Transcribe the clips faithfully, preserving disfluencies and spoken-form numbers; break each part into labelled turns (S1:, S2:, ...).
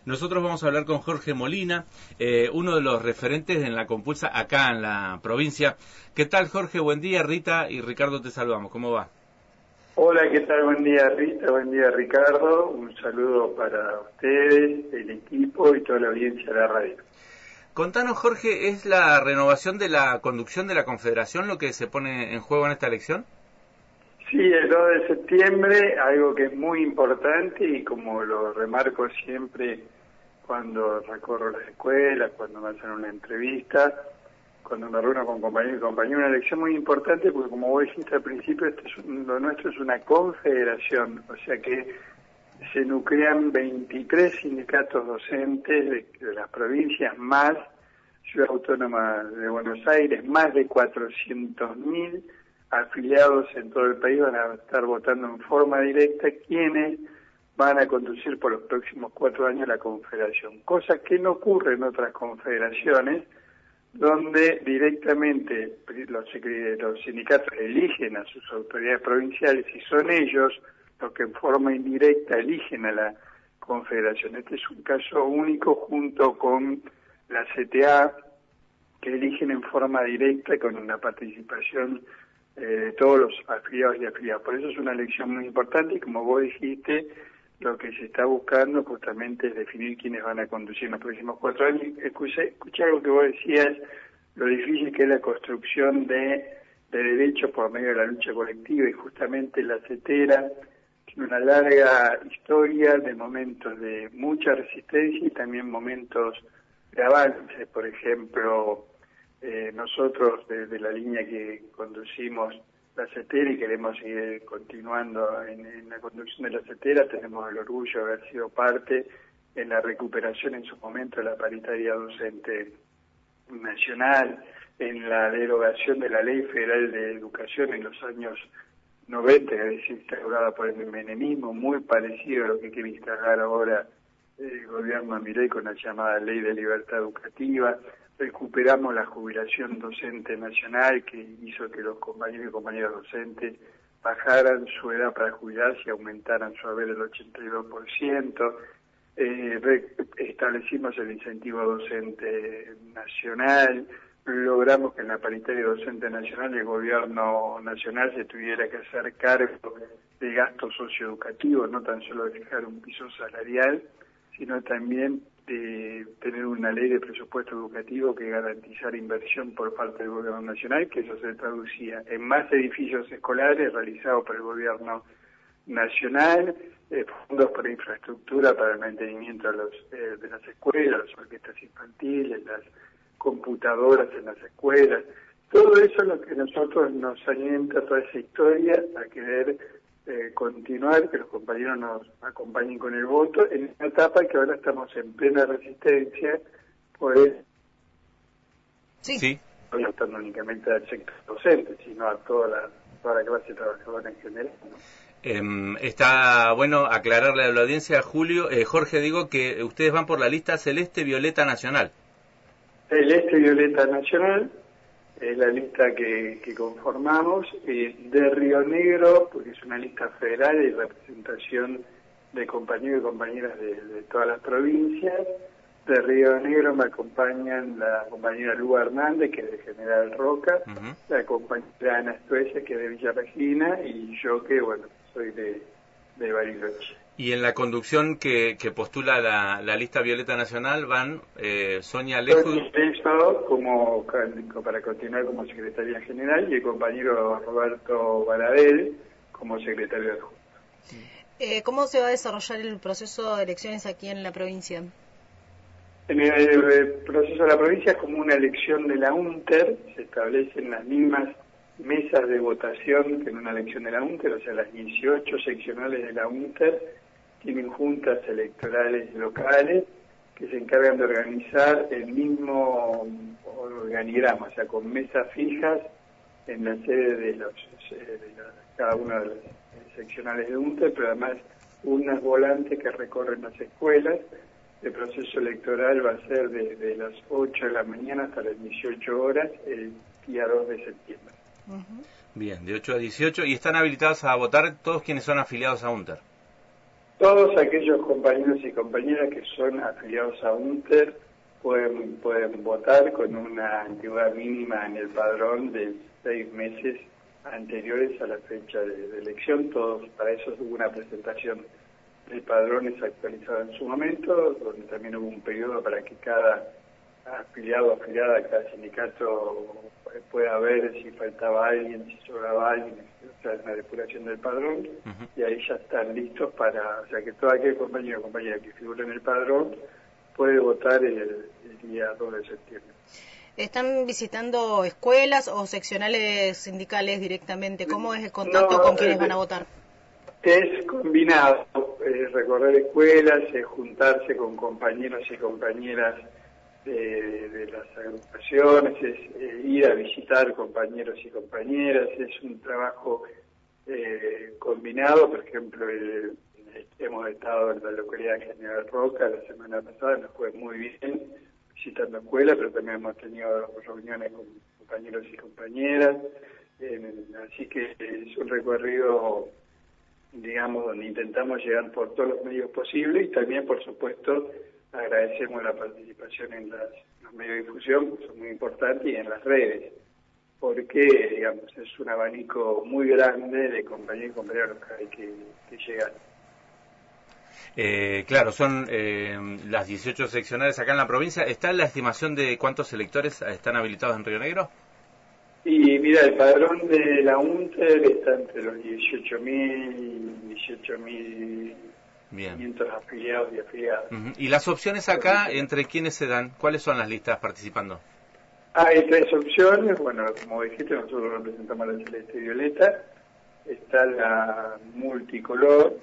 S1: Nosotros vamos a hablar con Jorge Molina, eh, uno de los referentes en la compulsa acá en la provincia. ¿Qué tal, Jorge? Buen día. Rita y Ricardo te saludamos. ¿Cómo va?
S2: Hola, ¿qué tal? Buen día, Rita. Buen día, Ricardo. Un saludo para ustedes, el equipo y toda la audiencia de la radio.
S1: Contanos, Jorge, ¿es la renovación de la conducción de la Confederación lo que se pone en juego en esta elección?
S2: Sí, el dos de septiembre, algo que es muy importante y como lo remarco siempre cuando recorro las escuelas, cuando me hacen una entrevista, cuando me reúno con compañeros y compañeras, una elección muy importante porque como vos dijiste al principio, esto es un, lo nuestro es una confederación, o sea que se nuclean veintitrés sindicatos docentes de, de las provincias más Ciudad Autónoma de Buenos Aires, más de cuatrocientos mil afiliados en todo el país van a estar votando en forma directa quienes van a conducir por los próximos cuatro años la confederación, cosa que no ocurre en otras confederaciones donde directamente los, los sindicatos eligen a sus autoridades provinciales y son ellos los que en forma indirecta eligen a la confederación. Este es un caso único junto con la C T A, que eligen en forma directa con una participación eh, de todos los afiliados y afiliadas. Por eso es una elección muy importante y como vos dijiste, lo que se está buscando justamente es definir quiénes van a conducir en los próximos cuatro años. Escuché, escuché algo que vos decías, lo difícil que es la construcción de, de derechos por medio de la lucha colectiva y justamente la CETERA tiene una larga historia de momentos de mucha resistencia y también momentos de avance. Por ejemplo, eh, nosotros desde la línea que conducimos la CETERA y queremos seguir continuando en, en la conducción de la CETERA, tenemos el orgullo de haber sido parte en la recuperación en su momento de la paritaria docente nacional, en la derogación de la Ley Federal de Educación en los años noventa, que había sido instaurada por el menemismo, muy parecido a lo que quiere instalar ahora el gobierno Milei con la llamada Ley de Libertad Educativa. Recuperamos la jubilación docente nacional, que hizo que los compañeros y compañeras docentes bajaran su edad para jubilarse y aumentaran su haber el ochenta y dos por ciento. Eh, establecimos el incentivo docente nacional, logramos que en la paritaria docente nacional el gobierno nacional se tuviera que hacer cargo de gasto socioeducativo, no tan solo de fijar un piso salarial, sino también de tener una ley de presupuesto educativo que garantizara inversión por parte del gobierno nacional, que eso se traducía en más edificios escolares realizados por el gobierno nacional, eh, fondos para infraestructura para el mantenimiento de, los, eh, de las escuelas, las orquestas infantiles, las computadoras en las escuelas. Todo eso es lo que nosotros nos alienta toda esa historia a querer eh, continuar, que los compañeros nos acompañen con el voto en esta etapa que ahora estamos en plena resistencia, pues
S1: sí, sí.
S2: No estando únicamente al sector docente, sino a toda la, toda la clase trabajadora en general, ¿no?
S1: Eh, está bueno aclararle a la audiencia, Julio, eh, Jorge, digo que ustedes van por la lista Celeste Violeta Nacional.
S2: Celeste Violeta Nacional es la lista que, que conformamos, eh, de Río Negro, porque es una lista federal y representación de compañeros y compañeras de, de todas las provincias. De Río Negro me acompañan la compañera Lu Hernández, que es de General Roca, uh-huh. La compañera Ana Estuesa, que es de Villa Regina, y yo que, bueno, soy de, de Bariloche.
S1: Y en la conducción que, que postula la, la lista Violeta Nacional van eh, Sonia Alejo...
S2: como para continuar como secretaria general y el compañero Roberto Baradel como secretario adjunto.
S3: Eh, ¿Cómo se va a desarrollar el proceso de elecciones aquí en la provincia?
S2: En el, el proceso de la provincia es como una elección de la UNTER, se establecen las mismas mesas de votación que en una elección de la UNTER, o sea, las dieciocho seccionales de la UNTER tienen juntas electorales locales que se encargan de organizar el mismo organigrama, o sea, con mesas fijas en la sede de, los, de la, cada una de las seccionales de UNTER, pero además unas volantes que recorren las escuelas. El proceso electoral va a ser desde las ocho de la mañana hasta las dieciocho horas, el día dos de septiembre.
S1: Uh-huh. Bien, de ocho a dieciocho, ¿y están habilitados a votar todos quienes son afiliados a UNTER?
S2: Todos aquellos compañeros y compañeras que son afiliados a UNTER pueden, pueden votar con una antigüedad mínima en el padrón de seis meses anteriores a la fecha de, de elección. Todos, para eso hubo una presentación del padrón es actualizado en su momento, donde también hubo un periodo para que cada afiliado o afiliada, cada sindicato pueda ver si faltaba alguien, si sobraba alguien, o sea, una depuración del padrón, uh-huh. Y ahí ya están listos para, o sea, que todo aquel compañero o compañera que figure en el padrón puede votar el, el día dos de septiembre.
S3: ¿Están visitando escuelas o seccionales sindicales directamente? ¿Cómo es el contacto
S2: no,
S3: con quienes
S2: es,
S3: van a votar?
S2: Es combinado, es recorrer escuelas, es juntarse con compañeros y compañeras de, de las agrupaciones, es eh, ir a visitar compañeros y compañeras, es un trabajo eh, combinado. Por ejemplo, el, hemos estado en la localidad de General Roca la semana pasada, nos fue muy bien visitando escuelas, pero también hemos tenido reuniones con compañeros y compañeras, eh, así que es un recorrido, digamos, donde intentamos llegar por todos los medios posibles, y también, por supuesto, agradecemos la participación en las, los medios de difusión, que son muy importantes, y en las redes, porque, digamos, es un abanico muy grande de compañeros y compañeros que hay que, que llegar.
S1: Eh, claro, son eh, las dieciocho seccionales acá en la provincia. ¿Está la estimación de cuántos electores están habilitados en Río Negro?
S2: Y mira, el padrón de la UNTER está entre los dieciocho mil y dieciocho mil quinientos afiliados y afiliadas.
S1: Uh-huh. ¿Y las opciones acá, entre quiénes se dan? ¿Cuáles son las listas participando?
S2: Hay tres opciones. Bueno, como dijiste, nosotros representamos la celeste y violeta. Está la multicolor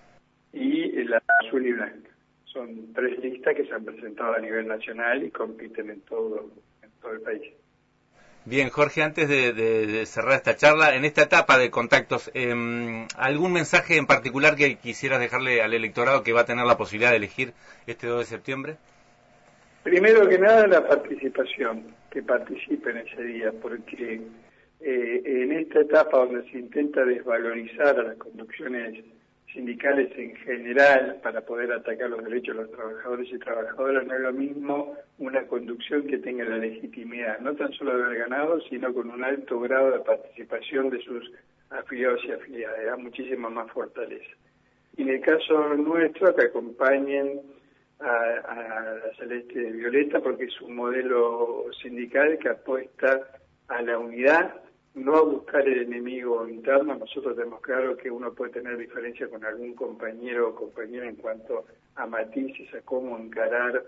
S2: y la azul y blanca. Son tres listas que se han presentado a nivel nacional y compiten en todo, en todo el país.
S1: Bien, Jorge, antes de, de, de cerrar esta charla, en esta etapa de contactos, eh, ¿algún mensaje en particular que quisieras dejarle al electorado que va a tener la posibilidad de elegir este dos de septiembre?
S2: Primero que nada, la participación, que participen ese día, porque eh, en esta etapa donde se intenta desvalorizar a las conducciones sindicales en general para poder atacar los derechos de los trabajadores y trabajadoras, no es lo mismo una conducción que tenga la legitimidad, no tan solo de haber ganado, sino con un alto grado de participación de sus afiliados y afiliadas, da muchísima más fortaleza. Y en el caso nuestro, que acompañen a, a la Celeste de Violeta, porque es un modelo sindical que apuesta a la unidad, no a buscar el enemigo interno. Nosotros tenemos claro que uno puede tener diferencia con algún compañero o compañera en cuanto a matices, a cómo encarar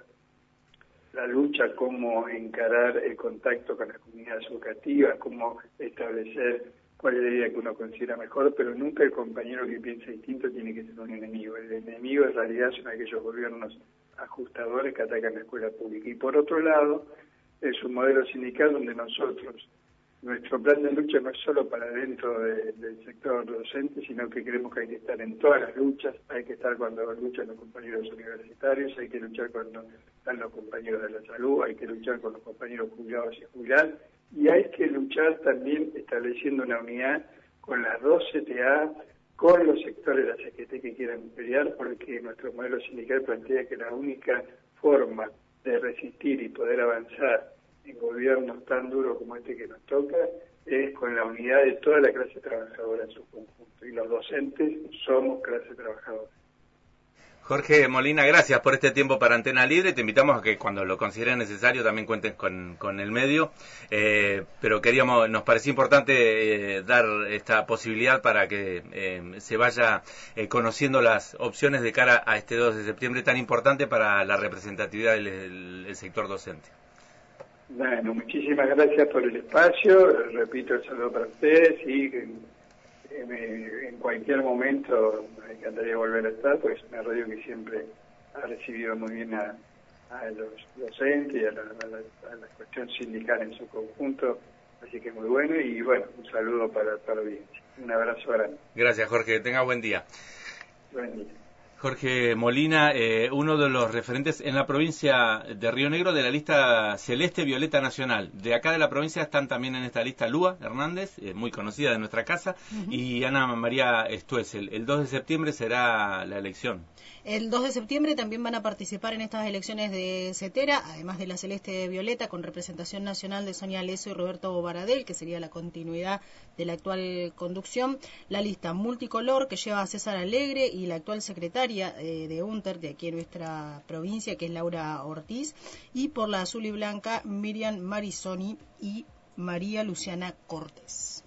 S2: la lucha, cómo encarar el contacto con las comunidades educativas, cómo establecer cuál es la idea que uno considera mejor, pero nunca el compañero que piensa distinto tiene que ser un enemigo. El enemigo en realidad son aquellos gobiernos ajustadores que atacan la escuela pública. Y por otro lado, es un modelo sindical donde nosotros, nuestro plan de lucha no es solo para dentro de, del sector docente, sino que creemos que hay que estar en todas las luchas, hay que estar cuando luchan los compañeros universitarios, hay que luchar cuando están los compañeros de la salud, hay que luchar con los compañeros jubilados y jubiladas, y hay que luchar también estableciendo una unidad con las dos C T A, con los sectores de la C G T que quieran pelear, porque nuestro modelo sindical plantea que la única forma de resistir y poder avanzar en gobiernos tan duros como este que nos toca es con la unidad de toda la clase trabajadora en su conjunto, y los docentes somos clase trabajadora.
S1: Jorge Molina, gracias por este tiempo para Antena Libre. Te invitamos a que cuando lo consideren necesario también cuenten con, con el medio, eh, pero queríamos, nos parecía importante eh, dar esta posibilidad para que eh, se vaya eh, conociendo las opciones de cara a este dos de septiembre tan importante para la representatividad del, del, del sector docente.
S2: Bueno, muchísimas gracias por el espacio, repito el saludo para ustedes, y en, en, en cualquier momento me encantaría volver a estar, porque es una radio que siempre ha recibido muy bien a, a los docentes y a la, a, la, a la cuestión sindical en su conjunto, así que muy bueno, y bueno, un saludo para, para la audiencia. Un abrazo grande.
S1: Gracias, Jorge, que tenga buen día.
S2: Buen día.
S1: Jorge Molina, eh, uno de los referentes en la provincia de Río Negro de la lista Celeste Violeta Nacional. De acá de la provincia están también en esta lista Lúa Hernández, eh, muy conocida de nuestra casa, uh-huh. y Ana María Estuesel. El dos de septiembre será la elección.
S3: El dos de septiembre también van a participar en estas elecciones de CETERA, además de la Celeste Violeta, con representación nacional de Sonia Leso y Roberto Baradel, que sería la continuidad de la actual conducción. La lista multicolor, que lleva a César Alegre y la actual secretaria eh, de UNTER, de aquí en nuestra provincia, que es Laura Ortiz. Y por la azul y blanca, Miriam Marisoni y María Luciana Cortés.